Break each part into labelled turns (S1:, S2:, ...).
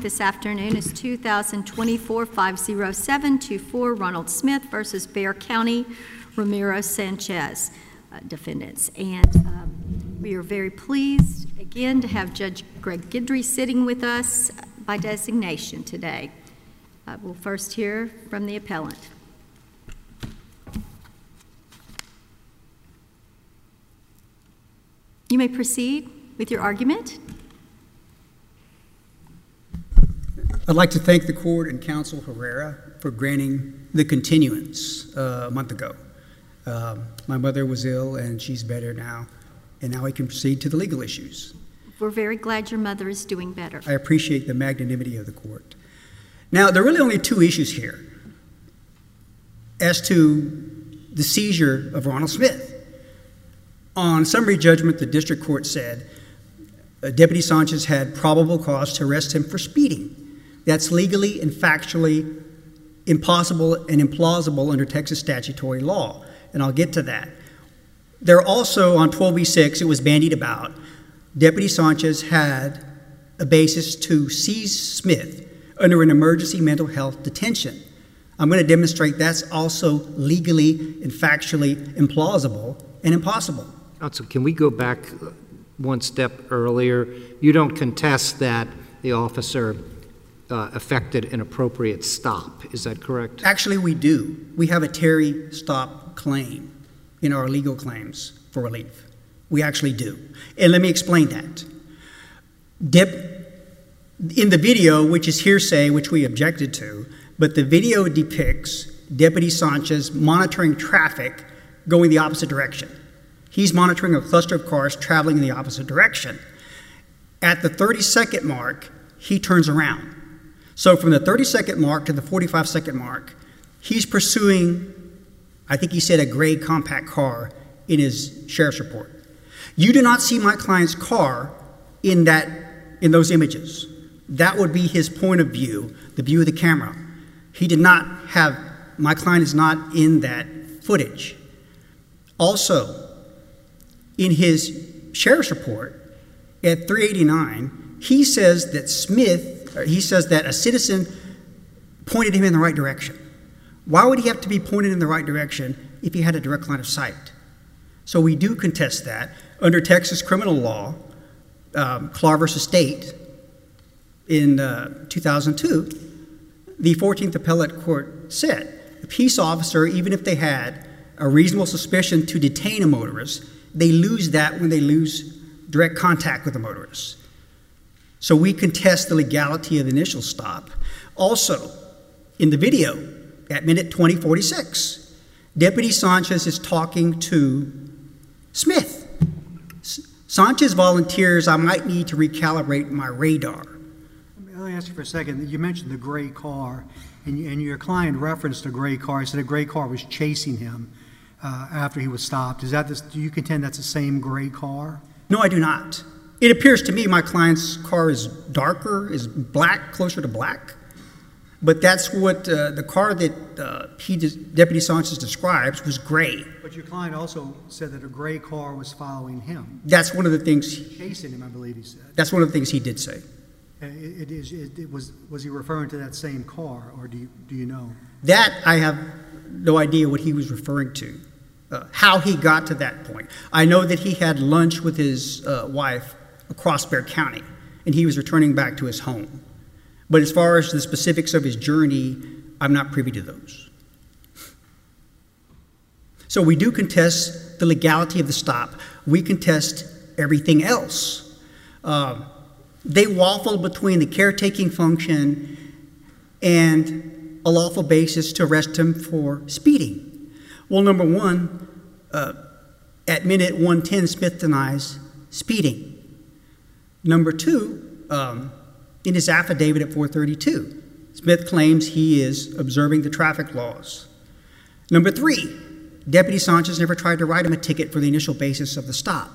S1: this afternoon is 2024-50724 Ronald Smith versus Bexar County Ramiro Sanchez defendants. And we are very pleased again to have Judge Greg Guidry sitting with us by designation today. We'll first hear from the appellant. You may proceed with your argument.
S2: I'd like to thank the court and Counsel Herrera for granting the continuance a month ago. My mother was ill and she's better now, and now we can proceed to the legal issues.
S1: We're very glad your mother is doing better.
S2: I appreciate the magnanimity of the court. Now, there are really only two issues here as to the seizure of Ronald Smith. On summary judgment, the district court said Deputy Sanchez had probable cause to arrest him for speeding. That's legally and factually impossible and implausible under Texas statutory law, and I'll get to that. There also, on 12b-6, it was bandied about, Deputy Sanchez had a basis to seize Smith under an emergency mental health detention. I'm going to demonstrate that's also legally and factually implausible and impossible.
S3: Counsel, can we go back one step earlier? You don't contest that the officer effected an appropriate stop, is that correct?
S2: Actually, we do. We have a Terry stop claim in our legal claims for relief. We actually do. And let me explain that. In the video, which is hearsay, which we objected to, but the video depicts Deputy Sanchez monitoring traffic going the opposite direction. He's monitoring a cluster of cars traveling in the opposite direction. At the 30-second mark, he turns around. So from the 30-second mark to the 45-second mark, he's pursuing, I think he said, a gray compact car in his sheriff's report. You do not see my client's car in those images. That would be his point of view, the view of the camera. My client is not in that footage. Also, in his sheriff's report at 389, he says that a citizen pointed him in the right direction. Why would he have to be pointed in the right direction if he had a direct line of sight? So we do contest that. Under Texas criminal law, Clark v. State, in 2002, the 14th Appellate Court said a peace officer, even if they had a reasonable suspicion to detain a motorist, they lose that when they lose direct contact with the motorist. So we contest the legality of the initial stop. Also, in the video, at minute 20:46, Deputy Sanchez is talking to Smith. Sanchez volunteers, I might need to recalibrate my radar.
S4: Let me ask you for a second. You mentioned the gray car, and your client referenced a gray car. He said a gray car was chasing him after he was stopped. Do you contend that's the same gray car?
S2: No, I do not. It appears to me my client's car is darker, is black, closer to black. But that's what the car that Deputy Sanchez describes was gray.
S4: But your client also said that a gray car was following him.
S2: That's one of the things.
S4: Chasing him, I believe he said.
S2: That's one of the things he did say.
S4: Was he referring to that same car, or do you know?
S2: That I have no idea what he was referring to, how he got to that point. I know that he had lunch with his wife across Bexar County, and he was returning back to his home. But as far as the specifics of his journey, I'm not privy to those. So we do contest the legality of the stop. We contest everything else. They waffle between the caretaking function and a lawful basis to arrest him for speeding. Well, number one, at minute 110, Smith denies speeding. Number two, in his affidavit at 432, Smith claims he is observing the traffic laws. Number three, Deputy Sanchez never tried to write him a ticket for the initial basis of the stop.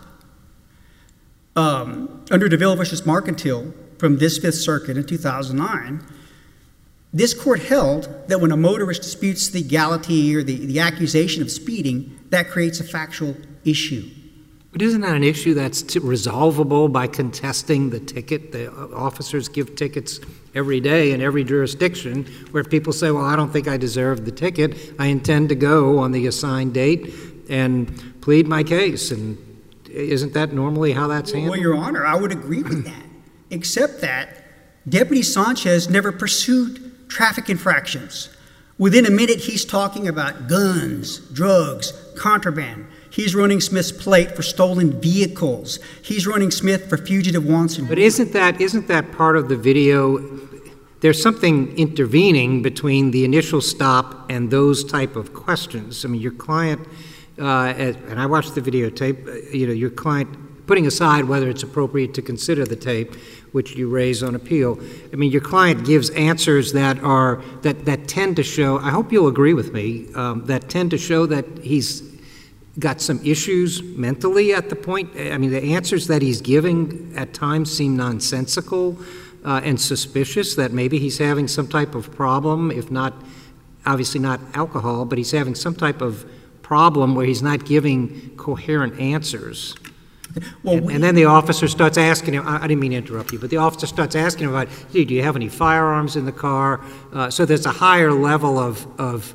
S2: Under DeVille v. Marcantil from this Fifth Circuit in 2009, this court held that when a motorist disputes the legality or the accusation of speeding, that creates a factual issue.
S3: But isn't that an issue that's resolvable by contesting the ticket? The officers give tickets every day in every jurisdiction where people say, well, I don't think I deserve the ticket. I intend to go on the assigned date and plead my case. And isn't that normally how that's handled?
S2: Well, Your Honor, I would agree with that, except that Deputy Sanchez never pursued traffic infractions. Within a minute, he's talking about guns, drugs, contraband. He's running Smith's plate for stolen vehicles. He's running Smith for fugitive wanton.
S3: But isn't that part of the video? There's something intervening between the initial stop and those type of questions. I mean, your client, and I watched the videotape, your client, putting aside whether it's appropriate to consider the tape, which you raise on appeal, I mean, your client gives answers that tend to show, I hope you'll agree with me, that tend to show that he's got some issues mentally at the point. I mean, the answers that he's giving at times seem nonsensical and suspicious, that maybe he's having some type of problem, if not, obviously not alcohol, but he's having some type of problem where he's not giving coherent answers. Well, and then the officer starts asking him, I didn't mean to interrupt you, but the officer starts asking him about, do you have any firearms in the car? So there's a higher level of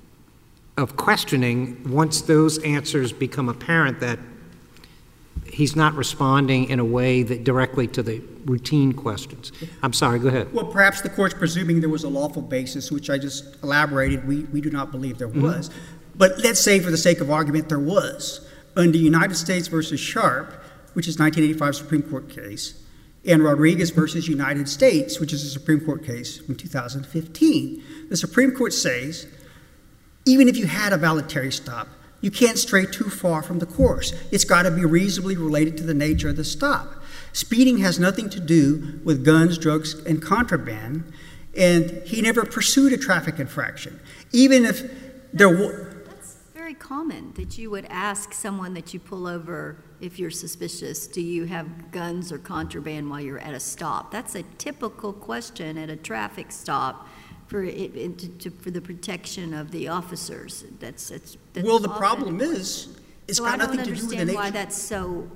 S3: questioning once those answers become apparent that he's not responding in a way that directly to the routine questions. I'm sorry, go ahead.
S2: Well, perhaps the court's presuming there was a lawful basis, which I just elaborated. We do not believe there was. But let's say for the sake of argument there was. Under United States versus Sharp, which is 1985 Supreme Court case, and Rodriguez versus United States, which is a Supreme Court case from 2015, the Supreme Court says, even if you had a valid Terry stop, you can't stray too far from the course. It's got to be reasonably related to the nature of the stop. Speeding has nothing to do with guns, drugs, and contraband, and he never pursued a traffic infraction. Even if there were...
S1: That's very common that you would ask someone that you pull over if you're suspicious, do you have guns or contraband while you're at a stop? That's a typical question at a traffic stop. For the protection of the officers. That's
S2: well, the problem is, it's got nothing to do with the nature.
S1: I don't understand why that's so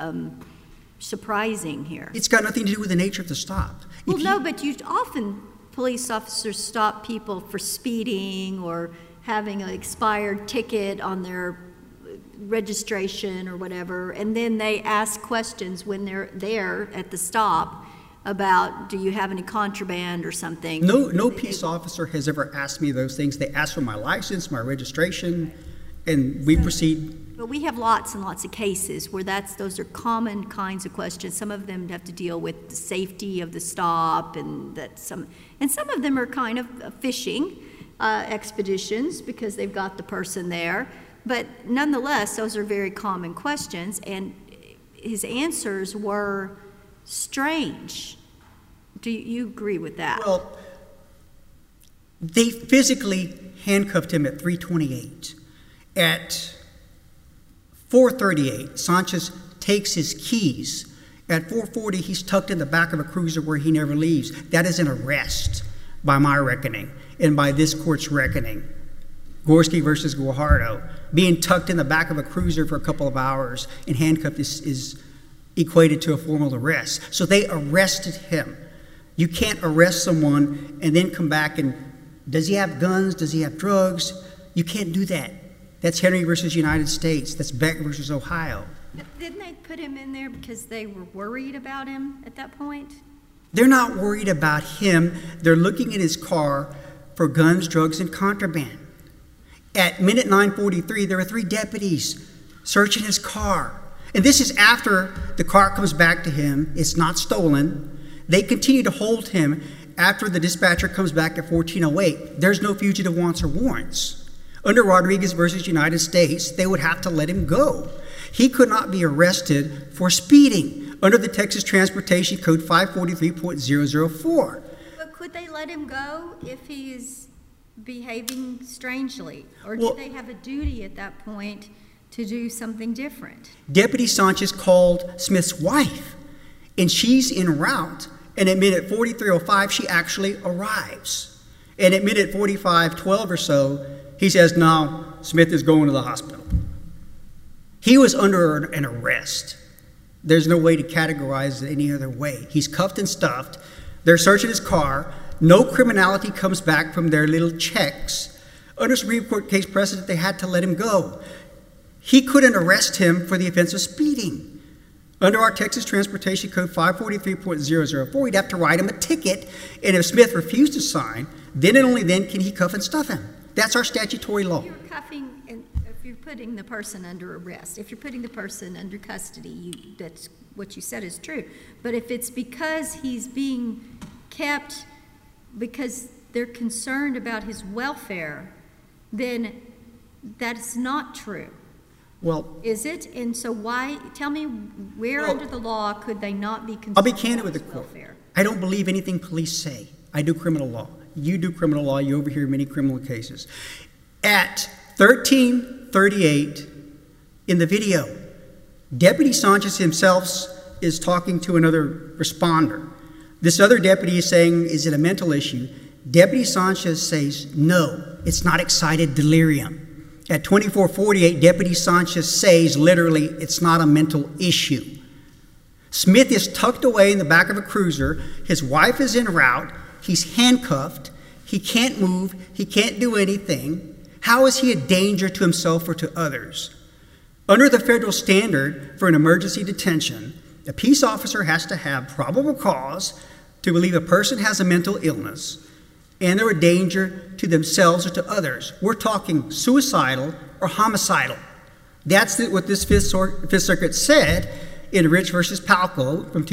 S1: surprising here.
S2: It's got nothing to do with the nature of the stop.
S1: Well, no, but often police officers stop people for speeding or having an expired ticket on their registration or whatever, and then they ask questions when they're there at the stop about, do you have any contraband or something?
S2: No peace officer has ever asked me those things. They ask for my license, my registration, and we proceed. But
S1: we have lots and lots of cases where those are common kinds of questions. Some of them have to deal with the safety of the stop, and some of them are kind of fishing expeditions because they've got the person there. But nonetheless, those are very common questions, and his answers were strange. Do you agree with that?
S2: Well, they physically handcuffed him at 3:28. At 4:38, Sanchez takes his keys. At 4:40, he's tucked in the back of a cruiser where he never leaves. That is an arrest by my reckoning and by this court's reckoning. Gorski versus Guajardo. Being tucked in the back of a cruiser for a couple of hours and handcuffed is equated to a formal arrest. So they arrested him. You can't arrest someone and then come back and, does he have guns? Does he have drugs? You can't do that. That's Henry versus United States. That's Beck versus Ohio.
S1: But didn't they put him in there because they were worried about him at that point?
S2: They're not worried about him. They're looking at his car for guns, drugs, and contraband. At minute 9:43, there are 3 deputies searching his car. And this is after the car comes back to him. It's not stolen. They continue to hold him after the dispatcher comes back at 14:08. There's no fugitive wants or warrants. Under Rodriguez versus United States, they would have to let him go. He could not be arrested for speeding under the Texas Transportation Code 543.004.
S1: But could they let him go if he's behaving strangely? Or do they have a duty at that point to do something different?
S2: Deputy Sanchez called Smith's wife, and she's en route, and at minute 43:05, she actually arrives. And at minute 45:12 or so, he says, no, Smith is going to the hospital. He was under an arrest. There's no way to categorize it any other way. He's cuffed and stuffed. They're searching his car. No criminality comes back from their little checks. Under Supreme Court case precedent, they had to let him go. He couldn't arrest him for the offense of speeding. Under our Texas Transportation Code 543.004, he'd have to write him a ticket, and if Smith refused to sign, then and only then can he cuff and stuff him. That's our statutory law.
S1: If you're cuffing, and if you're putting the person under arrest, if you're putting the person under custody, that's what you said is true. But if it's because he's being kept because they're concerned about his welfare, then that's not true.
S2: Well,
S1: is it? And so why, tell me where under the law could they not be concerned
S2: I'll be candid with the
S1: about
S2: court.
S1: his welfare?
S2: I don't believe anything police say. I do criminal law. You do criminal law. You overhear many criminal cases. At 13:38 in the video, Deputy Sanchez himself is talking to another responder. This other deputy is saying, is it a mental issue? Deputy Sanchez says, no, it's not excited delirium. At 24:48, Deputy Sanchez says, literally, it's not a mental issue. Smith is tucked away in the back of a cruiser. His wife is en route. He's handcuffed. He can't move. He can't do anything. How is he a danger to himself or to others? Under the federal standard for an emergency detention, a peace officer has to have probable cause to believe a person has a mental illness and they're a danger to themselves or to others. We're talking suicidal or homicidal. That's what this Fifth Circuit said in Rich versus Palco from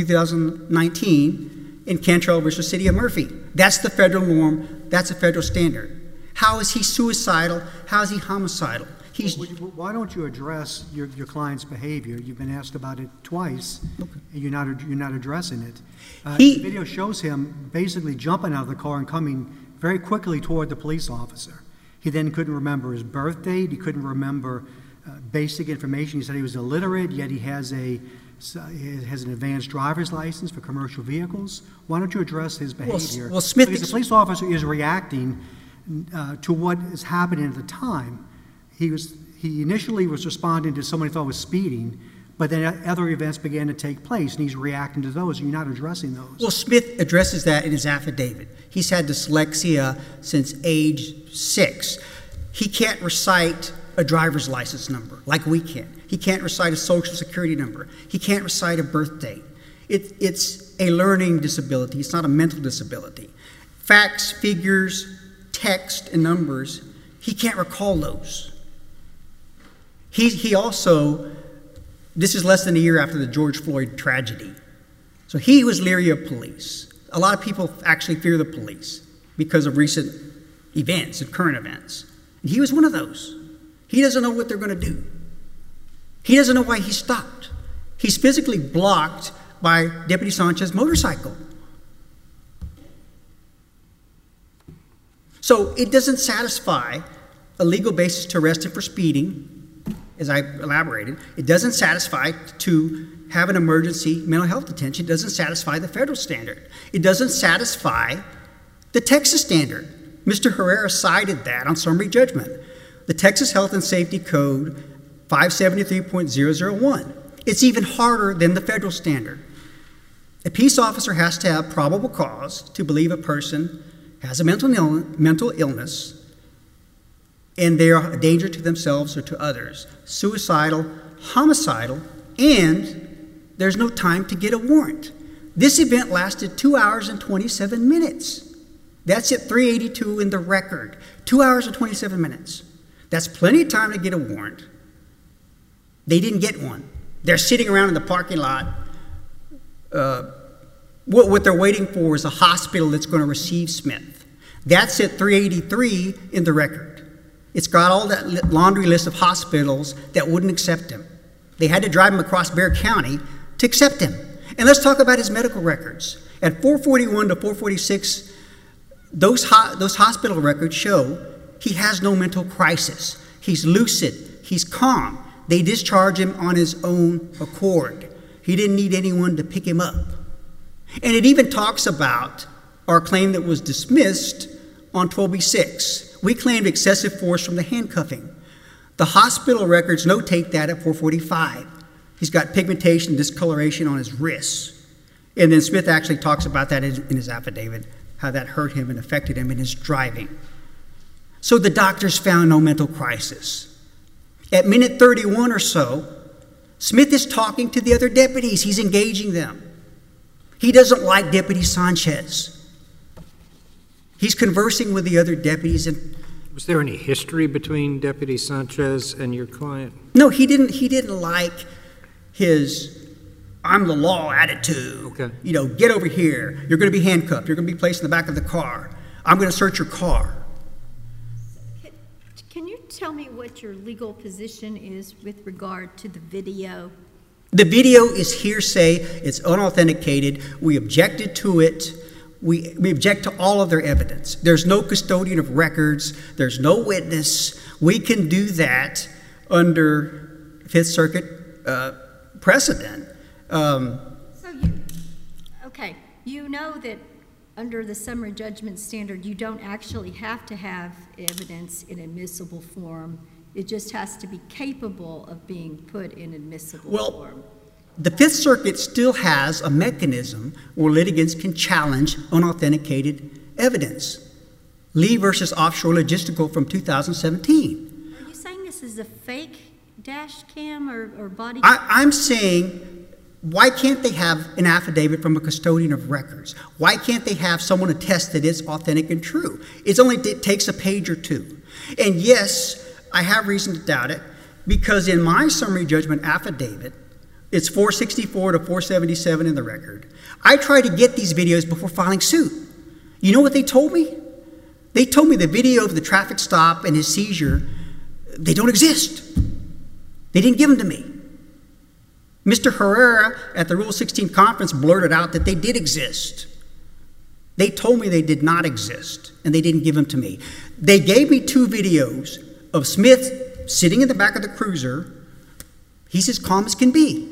S2: 2019 in Cantrell versus City of Murphy. That's the federal norm. That's a federal standard. How is he suicidal? How is he homicidal?
S4: Why don't you address your client's behavior? You've been asked about it twice, and you're not addressing it. The video shows him basically jumping out of the car and coming very quickly toward the police officer. He then couldn't remember his birth date. He couldn't remember basic information. He said he was illiterate, yet he has an advanced driver's license for commercial vehicles. Why don't you address his behavior?
S2: Well, Smith,
S4: because the police officer is reacting to what is happening at the time. He initially was responding to someone he thought was speeding, but then other events began to take place, and he's reacting to those, and you're not addressing those.
S2: Well, Smith addresses that in his affidavit. He's had dyslexia since age 6. He can't recite a driver's license number like we can. He can't recite a social security number. He can't recite a birth date. It's a learning disability. It's not a mental disability. Facts, figures, text, and numbers, he can't recall those. He also, this is less than a year after the George Floyd tragedy. So he was leery of police. A lot of people actually fear the police because of recent events and current events. And he was one of those. He doesn't know what they're going to do. He doesn't know why he stopped. He's physically blocked by Deputy Sanchez's motorcycle. So it doesn't satisfy a legal basis to arrest him for speeding, as I elaborated. It doesn't satisfy to have an emergency mental health detention. It doesn't satisfy the federal standard. It doesn't satisfy the Texas standard. Mr. Herrera cited that on summary judgment. The Texas Health and Safety Code 573.001. It's even harder than the federal standard. A peace officer has to have probable cause to believe a person has a mental illness and they are a danger to themselves or to others, suicidal, homicidal, and there's no time to get a warrant. This event lasted 2 hours and 27 minutes. That's at 382 in the record. 2 hours and 27 minutes. That's plenty of time to get a warrant. They didn't get one. They're sitting around in the parking lot. What they're waiting for is a hospital that's going to receive Smith. That's at 383 in the record. It's got all that laundry list of hospitals that wouldn't accept him. They had to drive him across Bexar County to accept him. And let's talk about his medical records. At 441 to 446, those hospital records show he has no mental crisis. He's lucid. He's calm. They discharge him on his own accord. He didn't need anyone to pick him up. And it even talks about our claim that was dismissed on 12B6. We claimed excessive force from the handcuffing. The hospital records notate that at 4:45. He's got pigmentation, discoloration on his wrists. And then Smith actually talks about that in his affidavit, how that hurt him and affected him in his driving. So the doctors found no mental crisis. At minute 31 or so, Smith is talking to the other deputies. He's engaging them. He doesn't like Deputy Sanchez. He's conversing with the other deputies. And
S3: Was there any history between Deputy Sanchez and your client?
S2: no, he didn't like his "I'm the law" attitude.
S3: Okay.
S2: You know, get over here. You're going to be handcuffed. You're going to be placed in the back of the car. I'm going to search your car.
S1: Can you tell me what your legal position is with regard to the video?
S2: The video is hearsay. It's unauthenticated. We objected to it. We object to all of their evidence. There's no custodian of records. There's no witness. We can do that under Fifth Circuit precedent.
S1: You know that under the summary judgment standard, you don't actually have to have evidence in admissible form. It just has to be capable of being put in admissible form.
S2: The Fifth Circuit still has a mechanism where litigants can challenge unauthenticated evidence. Lee versus Offshore Logistical from 2017.
S1: Are you saying this is a fake dash cam or body?
S2: I'm saying, why can't they have an affidavit from a custodian of records? Why can't they have someone attest that it's authentic and true? It takes a page or two. And yes, I have reason to doubt it, because in my summary judgment affidavit, it's 464 to 477 in the record. I tried to get these videos before filing suit. You know what they told me? They told me the video of the traffic stop and his seizure, they don't exist. They didn't give them to me. Mr. Herrera at the Rule 16 conference blurted out that they did exist. They told me they did not exist, and they didn't give them to me. They gave me 2 videos of Smith sitting in the back of the cruiser. He's as calm as can be.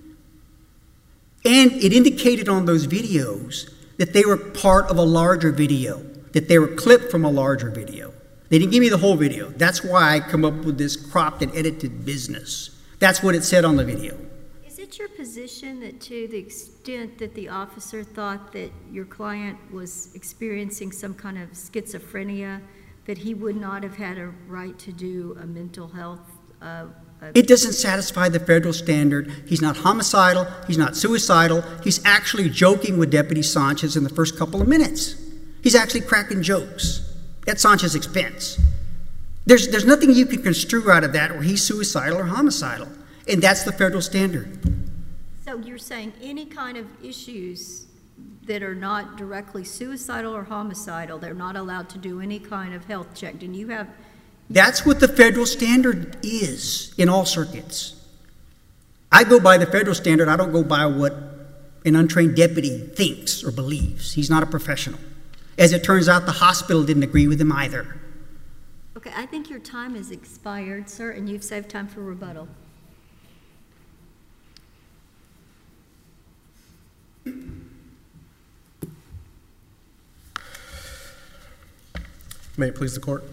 S2: And it indicated on those videos that they were part of a larger video, that they were clipped from a larger video. They didn't give me the whole video. That's why I come up with this cropped and edited business. That's what it said on the video.
S1: Is it your position that to the extent that the officer thought that your client was experiencing some kind of schizophrenia, that he would not have had a right to do a mental health?
S2: It doesn't satisfy the federal standard. He's not homicidal. He's not suicidal. He's actually joking with Deputy Sanchez in the first couple of minutes. He's actually cracking jokes at Sanchez's expense. There's nothing you can construe out of that where he's suicidal or homicidal. And that's the federal standard.
S1: So you're saying any kind of issues that are not directly suicidal or homicidal, they're not allowed to do any kind of health check. And you have...
S2: That's what the federal standard is in all circuits. I go by the federal standard. I don't go by what an untrained deputy thinks or believes. He's not a professional. As it turns out, the hospital didn't agree with him either.
S1: Okay, I think your time has expired, sir, and you've saved time for rebuttal.
S5: May it please the court.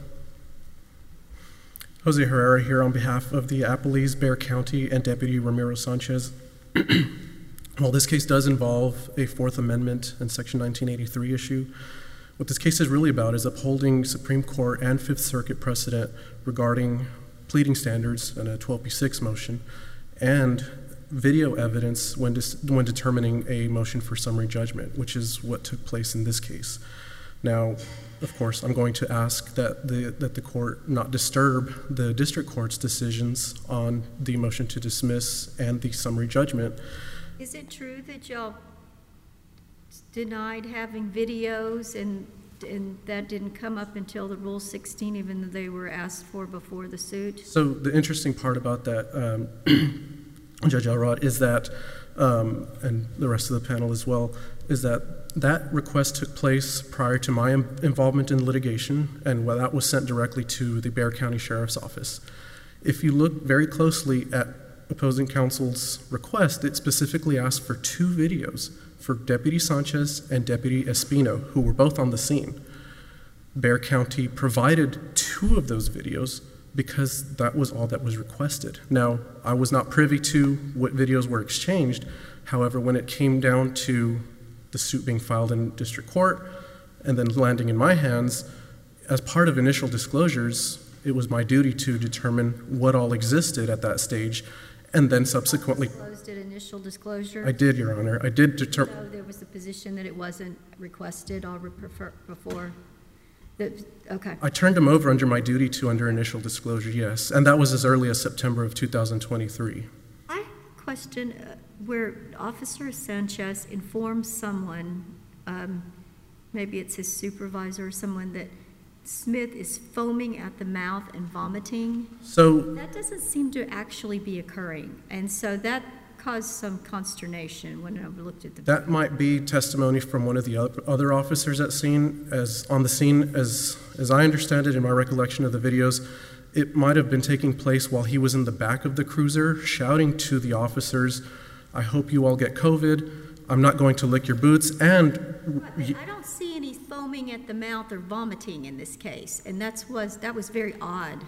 S5: Jose Herrera here on behalf of the Appalese, Bexar County, and Deputy Ramiro Sanchez. While this case does involve a Fourth Amendment and Section 1983 issue, what this case is really about is upholding Supreme Court and Fifth Circuit precedent regarding pleading standards and a 12b6 motion, and video evidence when determining a motion for summary judgment, which is what took place in this case. Now, of course, I'm going to ask that the court not disturb the district court's decisions on the motion to dismiss and the summary judgment.
S1: Is it true that y'all denied having videos and that didn't come up until the Rule 16, even though they were asked for before the suit?
S5: So the interesting part about that, Judge Elrod, is that, and the rest of the panel as well, is that request took place prior to my involvement in litigation, and that was sent directly to the Bexar County Sheriff's Office. If you look very closely at opposing counsel's request, it specifically asked for 2 videos for Deputy Sanchez and Deputy Espino, who were both on the scene. Bexar County provided 2 of those videos because that was all that was requested. Now, I was not privy to what videos were exchanged. However, when it came down to the suit being filed in district court and then landing in my hands, as part of initial disclosures, it was my duty to determine what all existed at that stage, and then subsequently...
S1: Disclosed at initial disclosure?
S5: I did, Your Honor. I did determine...
S1: So there was a position that it wasn't requested or before? Okay.
S5: I turned him over under my duty to under initial disclosure, yes, and that was as early as September of 2023.
S1: I have a question where Officer Sanchez informs someone, maybe it's his supervisor or someone, that Smith is foaming at the mouth and vomiting.
S5: So
S1: that doesn't seem to actually be occurring, and so that caused some consternation when I looked at the video.
S5: that might be testimony from one of the other officers at scene. On the scene, as I understand it in my recollection of the videos, it might have been taking place while he was in the back of the cruiser shouting to the officers, "I hope you all get COVID. I'm not going to lick your boots." And
S1: I don't see any foaming at the mouth or vomiting in this case, and that was very odd.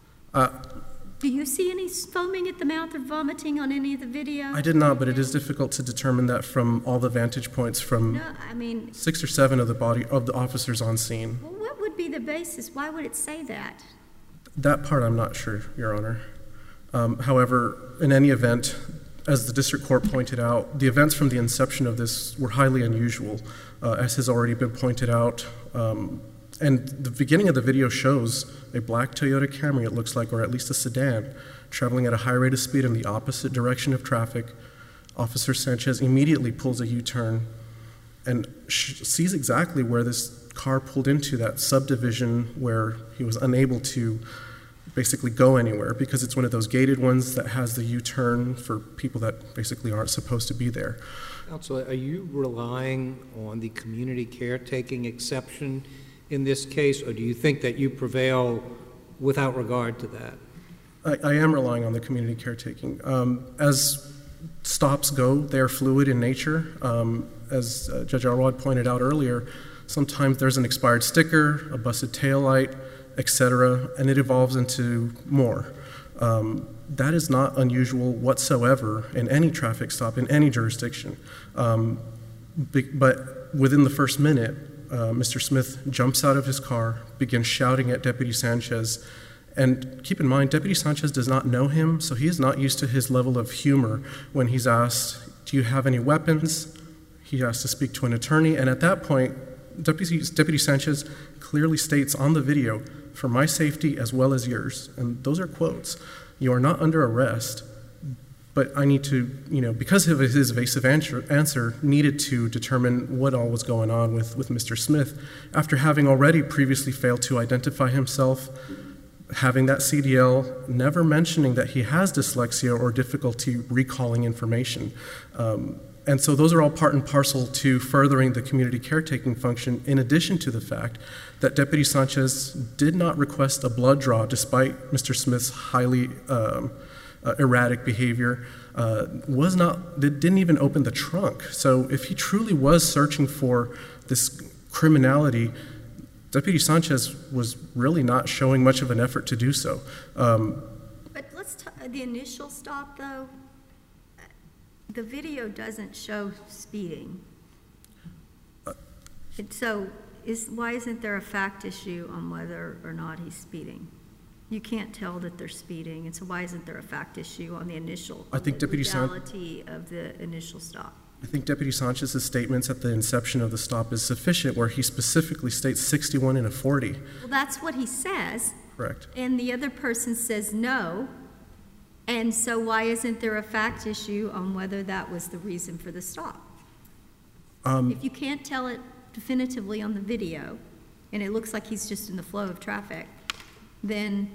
S1: Do you see any foaming at the mouth or vomiting on any of the video?
S5: I did not, but it is difficult to determine that from all the vantage points from 6 or 7 of the officers on scene.
S1: Well, what would be the basis? Why would it say that?
S5: That part I'm not sure, Your Honor. However, in any event, as the district court pointed out, the events from the inception of this were highly unusual, as has already been pointed out. And the beginning of the video shows a black Toyota Camry, it looks like, or at least a sedan, traveling at a high rate of speed in the opposite direction of traffic. Officer Sanchez immediately pulls a U-turn and sees exactly where this car pulled into, that subdivision where he was unable to basically go anywhere because it's one of those gated ones that has the U-turn for people that basically aren't supposed to be there.
S3: Counsel, are you relying on the community caretaking exception in this case, or do you think that you prevail without regard to that?
S5: I am relying on the community caretaking. As stops go, they're fluid in nature. As Judge Arwad pointed out earlier, sometimes there's an expired sticker, a busted taillight, etc., and it evolves into more. That is not unusual whatsoever in any traffic stop in any jurisdiction. But within the first minute, Mr. Smith jumps out of his car, begins shouting at Deputy Sanchez, and keep in mind, Deputy Sanchez does not know him, so he is not used to his level of humor when he's asked, "Do you have any weapons?" He has to speak to an attorney, and at that point, Deputy Sanchez clearly states on the video, "For my safety as well as yours," and those are quotes. "You are not under arrest, but I need to," because of his evasive answer, needed to determine what all was going on with Mr. Smith. After having already previously failed to identify himself, having that CDL, never mentioning that he has dyslexia or difficulty recalling information. And so those are all part and parcel to furthering the community caretaking function, in addition to the fact that Deputy Sanchez did not request a blood draw despite Mr. Smith's highly erratic behavior, didn't even open the trunk. So if he truly was searching for this criminality, Deputy Sanchez was really not showing much of an effort to do so.
S1: But let's the initial stop, though, the video doesn't show speeding. So why isn't there a fact issue on whether or not he's speeding? You can't tell that they're speeding, and so why isn't there a fact issue on the initial,
S5: I think Deputy
S1: legality of the initial stop?
S5: I think Deputy Sanchez's statements at the inception of the stop is sufficient, where he specifically states 61 and a 40.
S1: Well, that's what he says.
S5: Correct.
S1: And the other person says no. And so why isn't there a fact issue on whether that was the reason for the stop? If you can't tell it definitively on the video, and it looks like he's just in the flow of traffic, then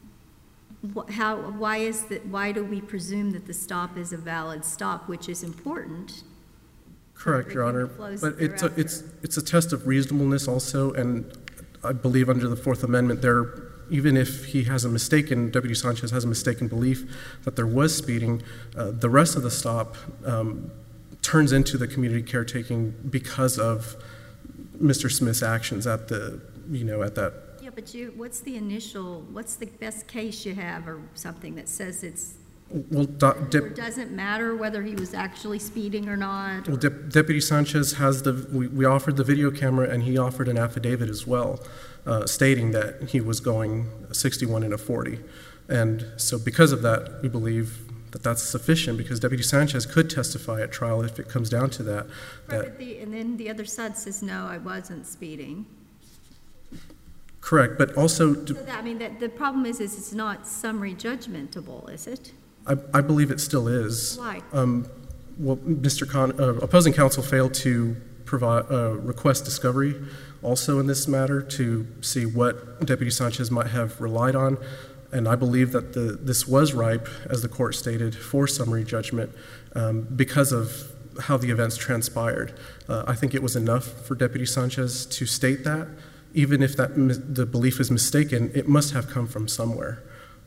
S1: why do we presume that the stop is a valid stop, which is important?
S5: Correct, Your Honor. But it's a test of reasonableness also, and I believe under the Fourth Amendment, even if he has a mistaken, Deputy Sanchez has a mistaken belief that there was speeding, the rest of the stop turns into the community caretaking because of Mr. Smith's actions at that.
S1: Yeah, Yeah, but what's the best case you have or something that says it's,
S5: Well,
S1: or doesn't matter whether he was actually speeding or not?
S5: Well, Deputy Sanchez has we offered the video camera, and he offered an affidavit as well, stating that he was going 61 in a 40. And so because of that, we believe that that's sufficient, because Deputy Sanchez could testify at trial if it comes down to that.
S1: Right, and then the other side says, no, I wasn't speeding.
S5: Correct, but also...
S1: So the problem is it's not summary judgmentable, is it?
S5: I believe it still is.
S1: Why?
S5: Well, opposing counsel failed to request discovery also in this matter to see what Deputy Sanchez might have relied on, and I believe that this was ripe, as the court stated, for summary judgment because of how the events transpired. I think it was enough for Deputy Sanchez to state that. Even if the belief is mistaken, it must have come from somewhere.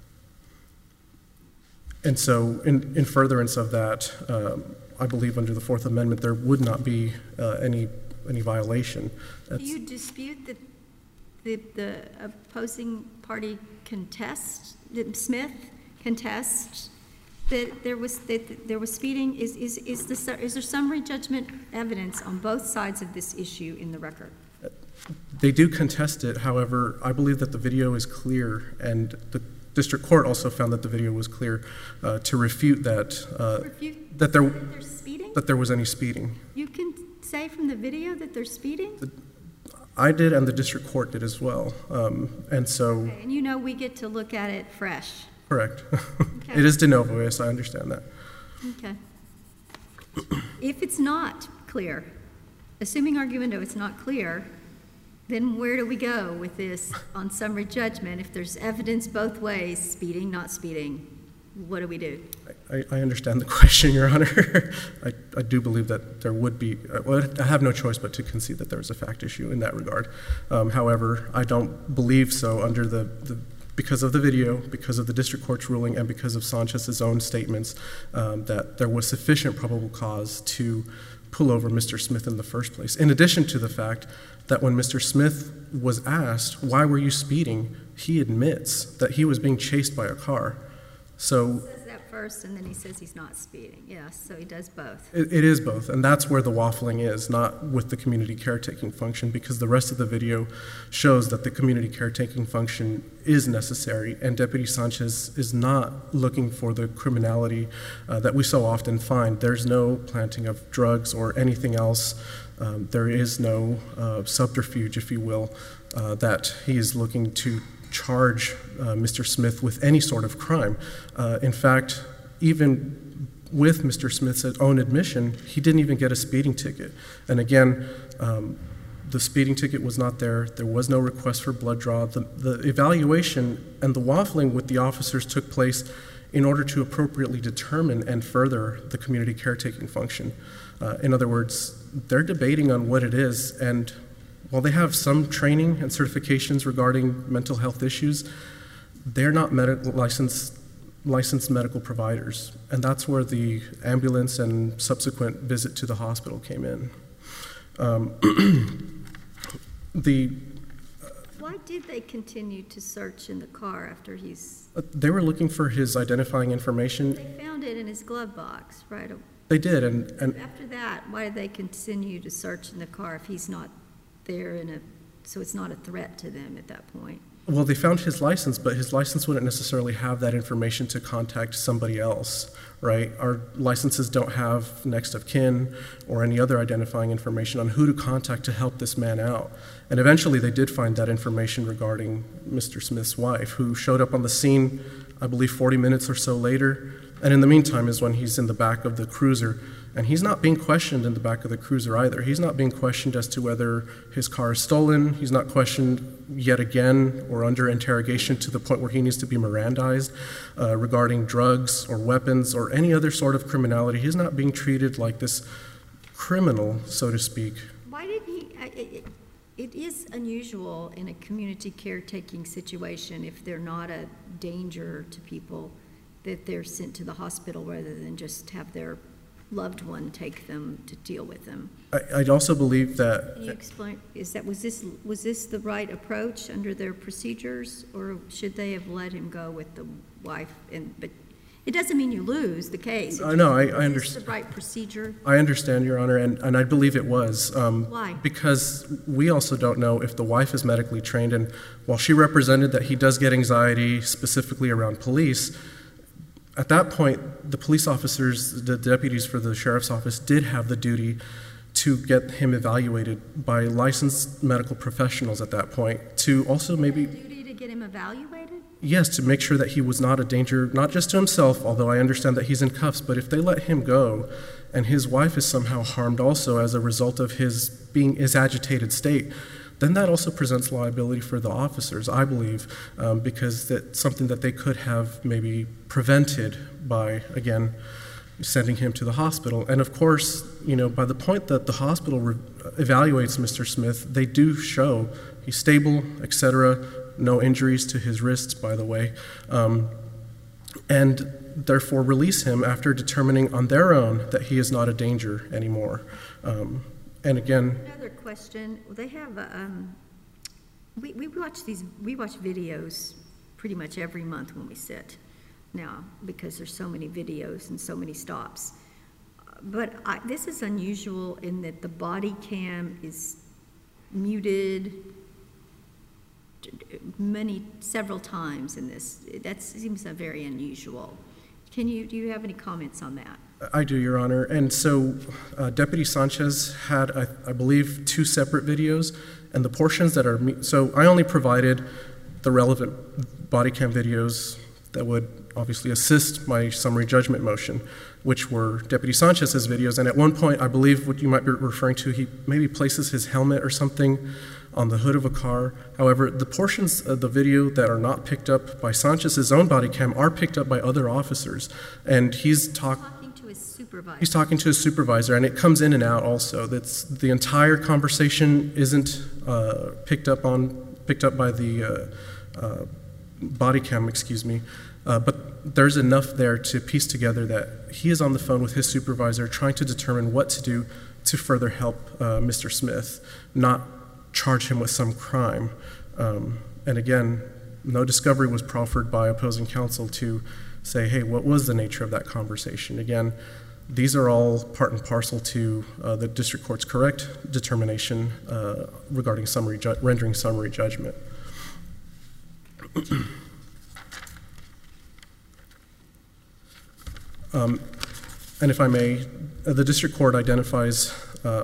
S5: And so in furtherance of that, I believe under the Fourth Amendment there would not be any violation.
S1: Do you dispute that the opposing party that Smith contests that there was speeding? Is there summary judgment evidence on both sides of this issue in the record?
S5: They do contest it. However, I believe that the video is clear, and the district court also found that the video was clear to refute that that there was any speeding.
S1: You can say from the video that there's speeding?
S5: I did, and the district court did as well. And so...
S1: Okay, and we get to look at it fresh.
S5: Correct.
S1: Okay.
S5: It is de novo, yes, I understand that.
S1: Okay. If it's not clear, assuming arguendo it's not clear, then where do we go with this on summary judgment? If there's evidence both ways, speeding, not speeding, what do we do?
S5: I understand the question, Your Honor. I do believe that there would be, I have no choice but to concede that there is a fact issue in that regard. However, I don't believe so under because of the video, because of the district court's ruling, and because of Sanchez's own statements, that there was sufficient probable cause to pull over Mr. Smith in the first place. In addition to the fact that when Mr. Smith was asked, why were you speeding, he admits that he was being chased by a car. So...
S1: He says that first, and then he says he's not speeding. Yes, so he does both.
S5: It is both, and that's where the waffling is, not with the community caretaking function, because the rest of the video shows that the community caretaking function is necessary, and Deputy Sanchez is not looking for the criminality that we so often find. There's no planting of drugs or anything else. There is no subterfuge, if you will, that he is looking to charge Mr. Smith with any sort of crime. In fact, even with Mr. Smith's own admission, he didn't even get a speeding ticket. And again, the speeding ticket was not there. There was no request for blood draw. The evaluation and the waffling with the officers took place in order to appropriately determine and further the community caretaking function. In other words, they're debating on what it is, and while they have some training and certifications regarding mental health issues, they're not licensed medical providers, and that's where the ambulance and subsequent visit to the hospital came in.
S1: Why did they continue to search in the car after he's...
S5: They were looking for his identifying information.
S1: They found it in his glove box, right?
S5: They did, and
S1: after that, why did they continue to search in the car if he's not there so it's not a threat to them at that point?
S5: Well, they found his license, but his license wouldn't necessarily have that information to contact somebody else, right? Our licenses don't have next of kin or any other identifying information on who to contact to help this man out. And eventually they did find that information regarding Mr. Smith's wife, who showed up on the scene, I believe, 40 minutes or so later. And in the meantime is when he's in the back of the cruiser. And he's not being questioned in the back of the cruiser either. He's not being questioned as to whether his car is stolen. He's not questioned yet again or under interrogation to the point where he needs to be Mirandized regarding drugs or weapons or any other sort of criminality. He's not being treated like this criminal, so to speak.
S1: Why didn't he... It is unusual in a community caretaking situation if they're not a danger to people that they're sent to the hospital rather than just have their loved one take them to deal with them.
S5: I'd also believe that.
S1: Can you explain, was this the right approach under their procedures, or should they have let him go with the wife? But it doesn't mean you lose the case.
S5: I know, I understand.
S1: Is this the right procedure?
S5: I understand, Your Honor, and I believe it was.
S1: Why?
S5: Because we also don't know if the wife is medically trained, and while she represented that he does get anxiety specifically around police, at that point, the police officers, the deputies for the sheriff's office, did have the duty to get him evaluated by licensed medical professionals at that point, to also maybe...
S1: Duty to get him evaluated?
S5: Yes, to make sure that he was not a danger, not just to himself, although I understand that he's in cuffs, but if they let him go and his wife is somehow harmed also as a result of his agitated state, then that also presents liability for the officers, I believe, because that's something that they could have maybe prevented by, again, sending him to the hospital. And of course, by the point that the hospital evaluates Mr. Smith, they do show he's stable, etc., no injuries to his wrists, by the way, and therefore release him after determining on their own that he is not a danger anymore. And again...
S1: Another question. They have, we watch videos pretty much every month when we sit now, because there's so many videos and so many stops. But this is unusual in that the body cam is muted several times in this. That seems very unusual. Do you have any comments on that?
S5: I do, Your Honor. And so Deputy Sanchez had, I believe, 2 separate videos, and the portions that are... So I only provided the relevant body cam videos that would obviously assist my summary judgment motion, which were Deputy Sanchez's videos. And at one point, I believe what you might be referring to, he maybe places his helmet or something on the hood of a car. However, the portions of the video that are not picked up by Sanchez's own body cam are picked up by other officers. And he's talking
S1: to his supervisor.
S5: He's talking to his supervisor, and it comes in and out also. That's the entire conversation isn't picked up by the body cam, but there's enough there to piece together that he is on the phone with his supervisor trying to determine what to do to further help Mr. Smith, not charge him with some crime. And again, no discovery was proffered by opposing counsel to say, hey, what was the nature of that conversation? Again, these are all part and parcel to the district court's correct determination regarding rendering summary judgment. And if I may, the district court identifies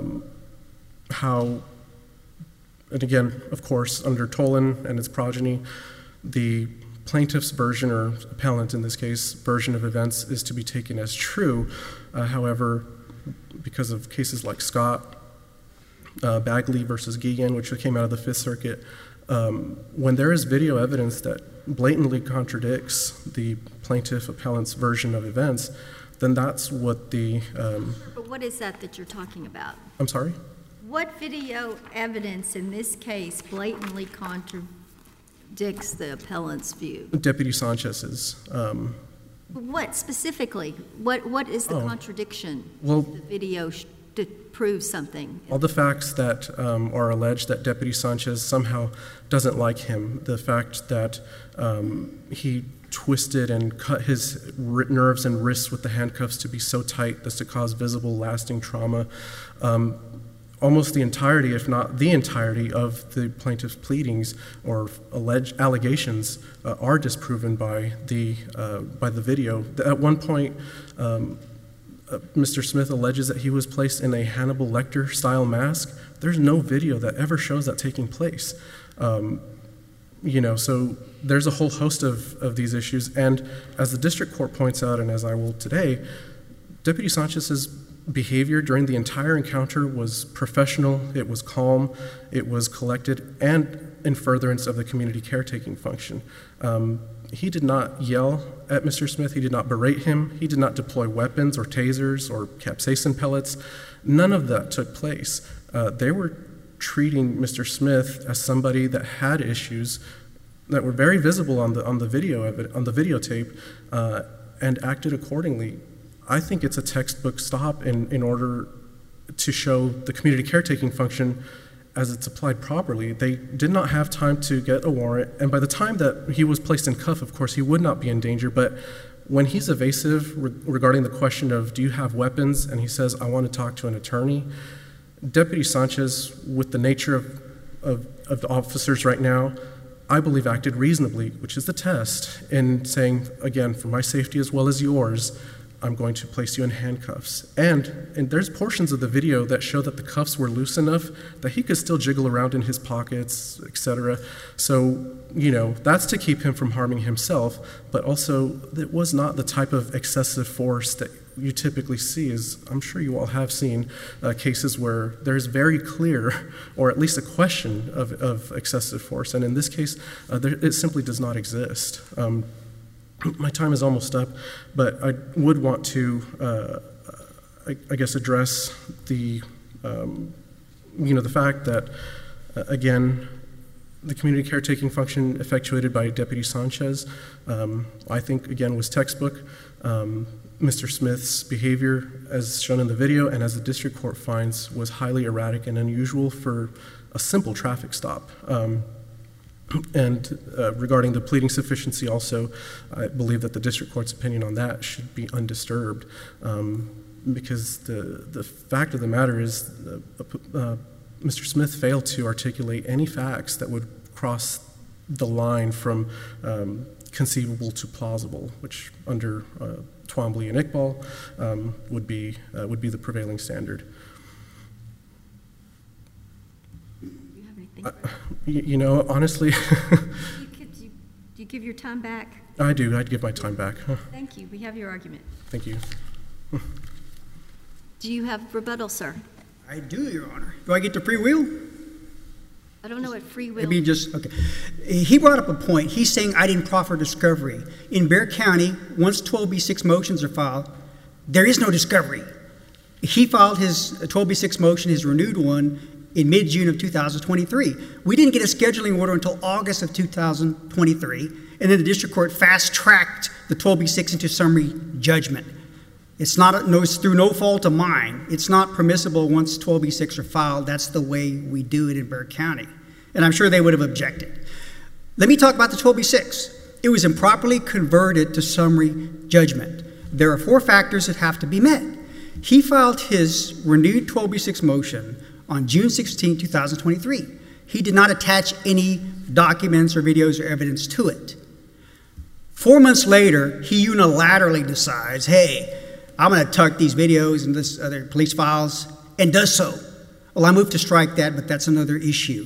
S5: how, and again, of course, under Tolan and its progeny, the plaintiff's version, or appellant in this case, version of events is to be taken as true. However, because of cases like Scott, Bagley versus Guillen, which came out of the Fifth Circuit, when there is video evidence that blatantly contradicts the plaintiff appellant's version of events, then that's what the...
S1: But what is that you're talking about?
S5: I'm sorry?
S1: What video evidence in this case blatantly contradicts the appellant's view?
S5: Deputy Sanchez's.
S1: What specifically? What is the contradiction?
S5: Well,
S1: the video to prove something.
S5: All the facts that are alleged that Deputy Sanchez somehow doesn't like him, the fact that he twisted and cut his nerves and wrists with the handcuffs to be so tight as to cause visible, lasting trauma. Almost the entirety, if not the entirety, of the plaintiff's pleadings or alleged allegations are disproven by the video. At one point, Mr. Smith alleges that he was placed in a Hannibal Lecter-style mask. There's no video that ever shows that taking place. So there's a whole host of these issues. And as the district court points out, and as I will today, Deputy Sanchez's behavior during the entire encounter was professional, it was calm, it was collected, and in furtherance of the community caretaking function. He did not yell at Mr. Smith, he did not berate him, he did not deploy weapons or tasers or capsaicin pellets. None of that took place. They were treating Mr. Smith as somebody that had issues that were very visible on the videotape, and acted accordingly. I think it's a textbook stop in order to show the community caretaking function as it's applied properly. They did not have time to get a warrant, and by the time that he was placed in cuff, of course, he would not be in danger, but when he's evasive regarding the question of, do you have weapons, and he says, I want to talk to an attorney, Deputy Sanchez, with the nature of the officers right now, I believe acted reasonably, which is the test, in saying, again, for my safety as well as yours, I'm going to place you in handcuffs. And there's portions of the video that show that the cuffs were loose enough that he could still jiggle around in his pockets, etc. So, that's to keep him from harming himself, but also it was not the type of excessive force that you typically see. As I'm sure you all have seen cases where there's very clear, or at least a question of excessive force. And in this case, it simply does not exist. My time is almost up, but I would want to, I guess, address the, the fact that, again, the community caretaking function effectuated by Deputy Sanchez, I think, again, was textbook. Mr. Smith's behavior, as shown in the video and as the district court finds, was highly erratic and unusual for a simple traffic stop. And regarding the pleading sufficiency also, I believe that the district court's opinion on that should be undisturbed, because the fact of the matter is Mr. Smith failed to articulate any facts that would cross the line from conceivable to plausible, which under Twombly and Iqbal would be the prevailing standard. Honestly.
S1: Do you give your time back?
S5: I do. I'd give my time back.
S1: Thank you. We have your argument.
S5: Thank you.
S1: Do you have rebuttal, sir?
S2: I do, Your Honor. Do I get to free will?
S1: I don't know what free will.
S2: Maybe just, okay. He brought up a point. He's saying I didn't proffer discovery. In Bexar County, once 12B6 motions are filed, there is no discovery. He filed his 12B6 motion, his renewed one, in mid-June of 2023. We didn't get a scheduling order until August of 2023, and then the district court fast-tracked the 12B6 into summary judgment. It's through no fault of mine. It's not permissible once 12B6 are filed. That's the way we do it in Bexar County, and I'm sure they would have objected. Let me talk about the 12B6. It was improperly converted to summary judgment. There are 4 factors that have to be met. He filed his renewed 12B6 motion on June 16, 2023. He did not attach any documents or videos or evidence to it. 4 months later, he unilaterally decides, hey, I'm going to tuck these videos and this other police files, and does so. Well, I moved to strike that, but that's another issue.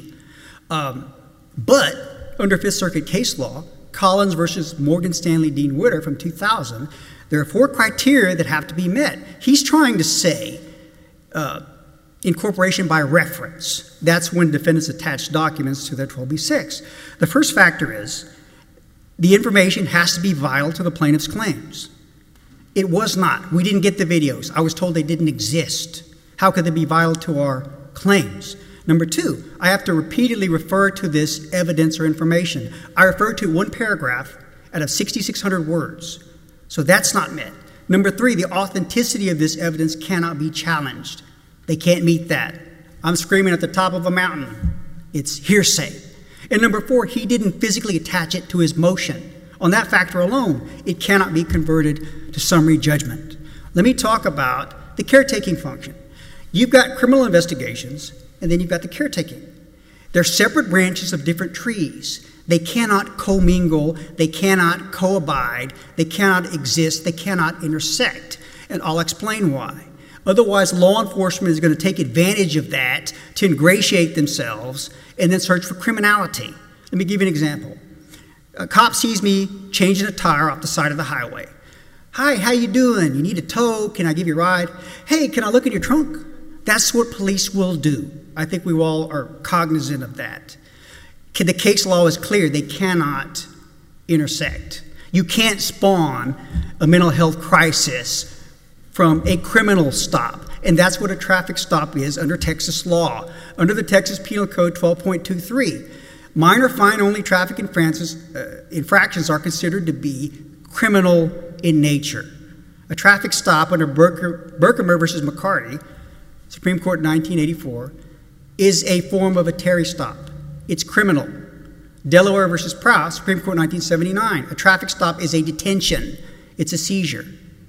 S2: But under Fifth Circuit case law, Collins versus Morgan Stanley Dean Witter from 2000, there are 4 criteria that have to be met. He's trying to say incorporation by reference. That's when defendants attach documents to their 12B6. The first factor is the information has to be vital to the plaintiff's claims. It was not. We didn't get the videos. I was told they didn't exist. How could they be vital to our claims? Number 2, I have to repeatedly refer to this evidence or information. I refer to 1 paragraph out of 6,600 words. So that's not met. Number 3, the authenticity of this evidence cannot be challenged. They can't meet that. I'm screaming at the top of a mountain. It's hearsay. And number 4, he didn't physically attach it to his motion. On that factor alone, it cannot be converted to summary judgment. Let me talk about the caretaking function. You've got criminal investigations, and then you've got the caretaking. They're separate branches of different trees. They cannot commingle, they cannot co-abide, they cannot exist, they cannot intersect. And I'll explain why. Otherwise, law enforcement is going to take advantage of that to ingratiate themselves and then search for criminality. Let me give you an example. A cop sees me changing a tire off the side of the highway. Hi, how you doing? You need a tow? Can I give you a ride? Hey, can I look in your trunk? That's what police will do. I think we all are cognizant of that. The case law is clear. They cannot intersect. You can't spawn a mental health crisis from a criminal stop. And that's what a traffic stop is under Texas law. Under the Texas Penal Code 12.23, minor fine-only traffic infractions are considered to be criminal in nature. A traffic stop under Berkemer versus McCarty, Supreme Court 1984, is a form of a Terry stop. It's criminal. Delaware versus Prowse, Supreme Court 1979, a traffic stop is a detention. It's a seizure.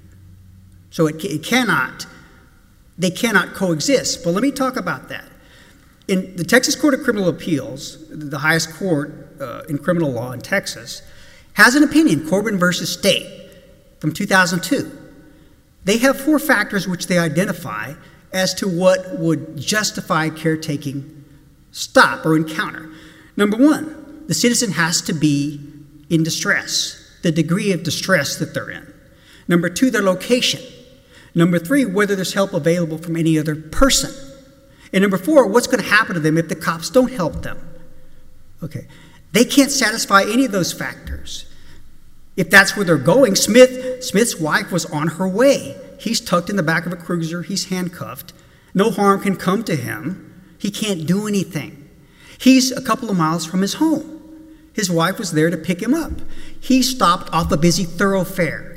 S2: So they cannot coexist. But let me talk about that. In the Texas Court of Criminal Appeals, the highest court in criminal law in Texas, has an opinion, Corbin versus State, from 2002. They have 4 factors which they identify as to what would justify caretaking stop or encounter. Number 1, the citizen has to be in distress, the degree of distress that they're in. Number 2, their location. Number 3, whether there's help available from any other person. And number 4, what's going to happen to them if the cops don't help them? Okay. They can't satisfy any of those factors. If that's where they're going, Smith's wife was on her way. He's tucked in the back of a cruiser. He's handcuffed. No harm can come to him. He can't do anything. He's a couple of miles from his home. His wife was there to pick him up. He stopped off a busy thoroughfare.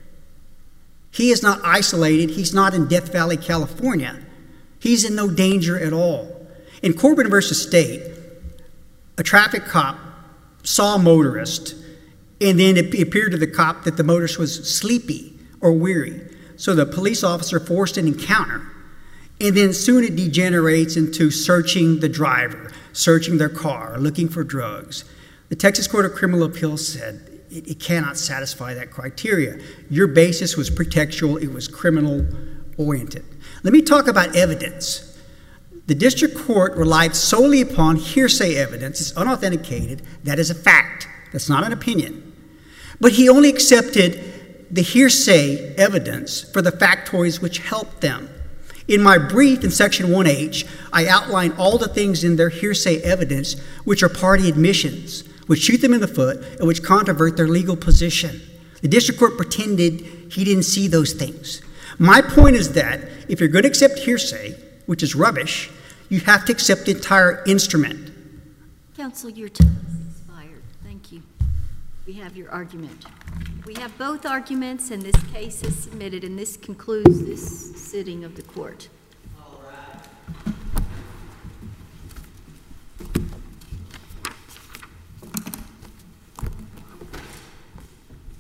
S2: He is not isolated. He's not in Death Valley, California. He's in no danger at all. In Corbin versus State, a traffic cop saw a motorist, and then it appeared to the cop that the motorist was sleepy or weary. So the police officer forced an encounter. And then soon it degenerates into searching the driver, searching their car, looking for drugs. The Texas Court of Criminal Appeals said it cannot satisfy that criteria. Your basis was pretextual. It was criminal-oriented. Let me talk about evidence. The district court relied solely upon hearsay evidence. It's unauthenticated. That is a fact. That's not an opinion. But he only accepted the hearsay evidence for the factoids which helped them. In my brief in Section 1H, I outline all the things in their hearsay evidence which are party admissions, which shoot them in the foot, and which controvert their legal position. The district court pretended he didn't see those things. My point is that if you're going to accept hearsay, which is rubbish, you have to accept the entire instrument.
S1: Counsel, your time has expired. Thank you. We have your argument. We have both arguments, and this case is submitted, and this concludes this sitting of the court.